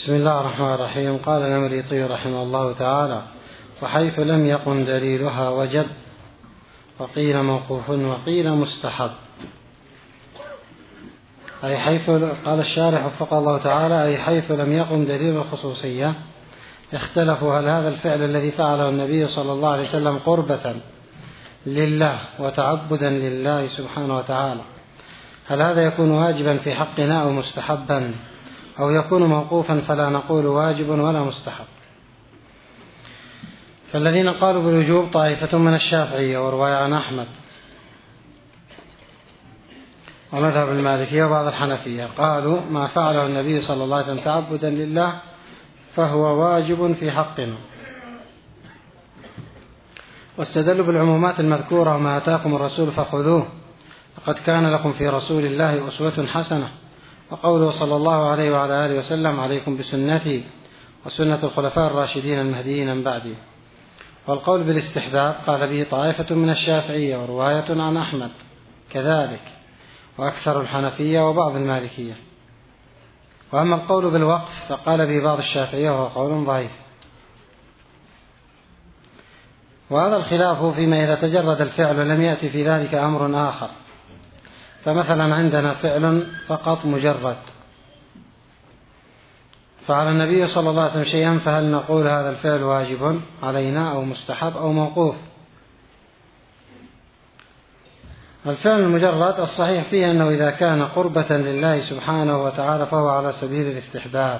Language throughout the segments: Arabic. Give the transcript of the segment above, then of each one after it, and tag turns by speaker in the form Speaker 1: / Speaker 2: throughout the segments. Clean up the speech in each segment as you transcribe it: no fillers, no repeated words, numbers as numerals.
Speaker 1: بسم الله الرحمن الرحيم. قال الأمريطي رحمه الله تعالى: وحيث لم يقم دليلها وجب، وقيل موقوف وقيل مستحب. أي حيث، قال الشارح وفق الله تعالى، أي حيث لم يقم دليل الخصوصية اختلفوا هل هذا الفعل الذي فعله النبي صلى الله عليه وسلم قربة لله وتعبدا لله سبحانه وتعالى، هل هذا يكون واجبا في حقنا أو مستحبا، أو يكون موقوفا فلا نقول واجب ولا مستحب. فالذين قالوا بالوجوب طائفة من الشافعية ورواية عن أحمد ومذهب المالكية وبعض الحنفية، قالوا ما فعله النبي صلى الله عليه وسلم تعبدا لله فهو واجب في حقنا، واستدلوا بالعمومات المذكورة: وما آتاكم الرسول فخذوه لقد كان لكم في رسول الله أسوة حسنة، وقوله صلى الله عليه وعلى آله وسلم: عليكم بسنتي وسنة الخلفاء الراشدين المهديين من بعدي. والقول بالاستحباب قال به طائفة من الشافعية ورواية عن أحمد كذلك، وأكثر الحنفية وبعض المالكية. وأما القول بالوقف فقال به بعض الشافعية وهو قول ضعيف. وهذا الخلاف فيما إذا تجرد الفعل ولم يأتي في ذلك أمر آخر. فمثلا عندنا فعل فقط مجرد، فعلى النبي صلى الله عليه وسلم شيئا، فهل نقول هذا الفعل واجب علينا أو مستحب أو موقوف؟ الفعل المجرد الصحيح فيه أنه إذا كان قربة لله سبحانه وتعالى فهو على سبيل الاستحباب.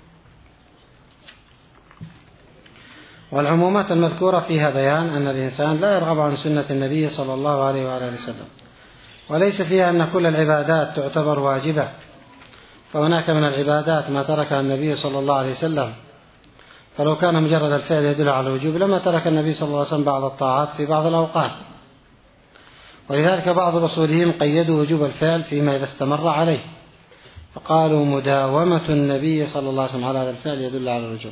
Speaker 1: والعمومات المذكورة فيها بيان أن الإنسان لا يرغب عن سنة النبي صلى الله عليه وآله وسلم، وليس فيها أن كل العبادات تعتبر واجبة، فهناك من العبادات ما تركها النبي صلى الله عليه وسلم، فلو كان مجرد الفعل يدل على الوجوب لما ترك النبي صلى الله عليه وسلم بعض الطاعات في بعض الأوقات. ولذلك بعض الأصوليين قيدوا وجوب الفعل فيما إذا استمر عليه، فقالوا مداومة النبي صلى الله عليه وسلم على هذا الفعل يدل على الوجوب،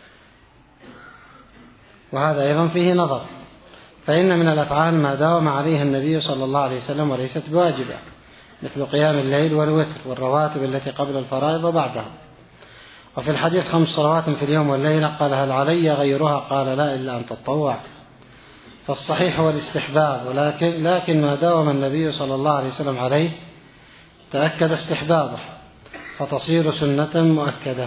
Speaker 1: وهذا أيضا فيه نظر، فإن من الأفعال ما داوم عليها النبي صلى الله عليه وسلم وليست بواجبة، مثل قيام الليل والوتر والرواتب التي قبل الفرائض وبعدها. وفي الحديث 5 صلوات في اليوم والليلة، قال هل علي غيرها؟ قال لا، إلا أن تطوع. فالصحيح هو الاستحباب، لكن ما داوم النبي صلى الله عليه وسلم عليه تأكد استحبابه فتصير سنة مؤكدة.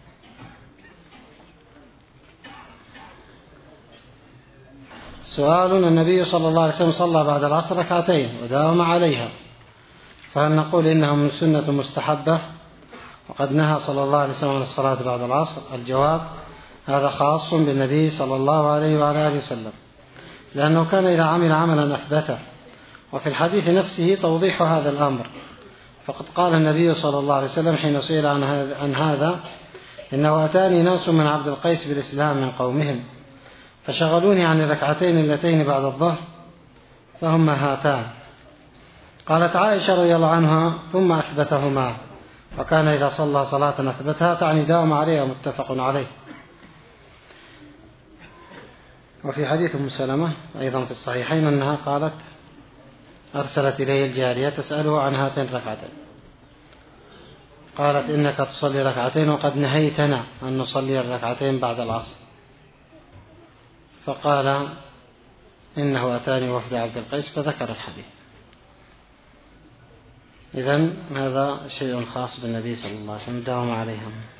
Speaker 1: سؤال: النبي صلى الله عليه وسلم صلى بعد العصر 2 ركعتين وداوم عليها، فهل نقول إنها من سنة مستحبة وقد نهى صلى الله عليه وسلم عن الصلاة بعد العصر؟ الجواب: هذا خاص بالنبي صلى الله عليه وعلى آله وسلم، لأنه كان إذا عمل عملا أثبته. وفي الحديث نفسه توضيح هذا الأمر، فقد قال النبي صلى الله عليه وسلم حين سئل عن هذا: إنه أتاني ناس من عبد القيس بالإسلام من قومهم فشغلوني عن 2 ركعتين اللتين بعد الظهر فهما هاتان. قالت عائشة رضي الله عنها: ثم أثبتهما، وكان إذا صلى صلاة أثبتها، تعني داوم عليها، متفق عليه. وفي حديث أم سلمة أيضا في الصحيحين أنها قالت: أرسلت إليه الجارية تسأله عن هاتين 2 ركعتين، قالت: إنك تصلي 2 ركعتين وقد نهيتنا أن نصلي 2 ركعتين بعد العصر. فقال: إنه أتاني وفد عبد القيس، فذكر الحديث. إذن هذا شيء خاص بالنبي صلى الله عليه وسلم، داوم عليهم.